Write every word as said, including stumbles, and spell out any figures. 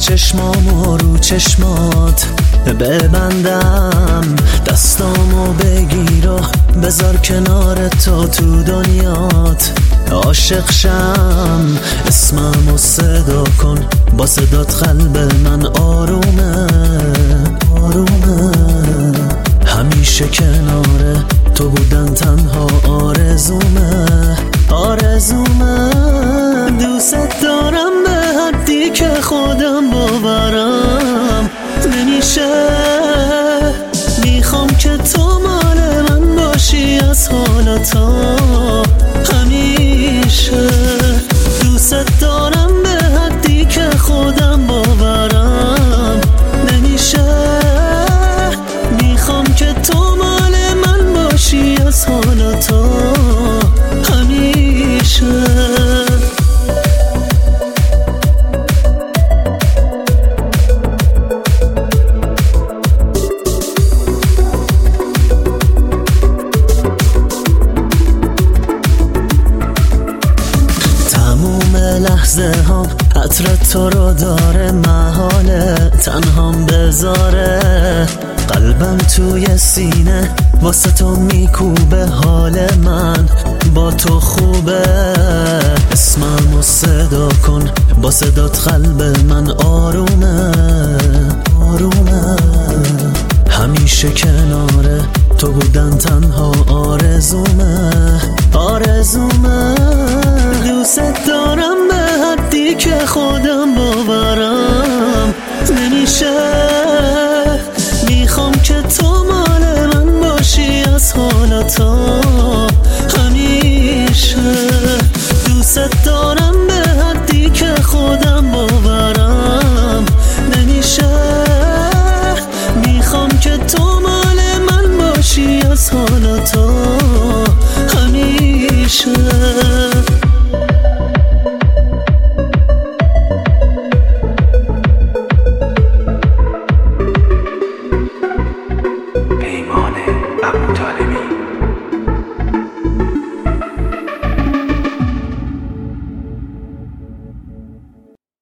چشمامو رو چشمات ببندم، دستامو بگیر و بذار کنار تو تو دنیات عاشق شم. اسممو صدا کن، با صدات قلب من آرومه آرومه. همیشه کنار تو بودن تنها آرزومه آرزومه. دوست دارم به حدی که خودم باورم نمیشه. میخوام که تو مال من باشی از حالا تا همیشه. دوست دارم به حدی که خودم باورم نمیشه. میخوام که تو مال من باشی از حالا تا همیشه. لحظه هم عطر تو رو داره، محاله تنهام بذاره. قلبم توی سینه واسه تو میکوبه، حال من با تو خوبه. اسممو صدا کن، با صدات قلب من آرومه آرومه. همیشه کنار تو بودن تنها آرزومه آرزومه. دوست دارم به حدی که خودم باورم نمیشه. میخوام که تو مال من باشی از حالا تا همیشه. دوست دارم به حدی که خودم باورم نمیشه. میخوام که تو مال من باشی از حالا تا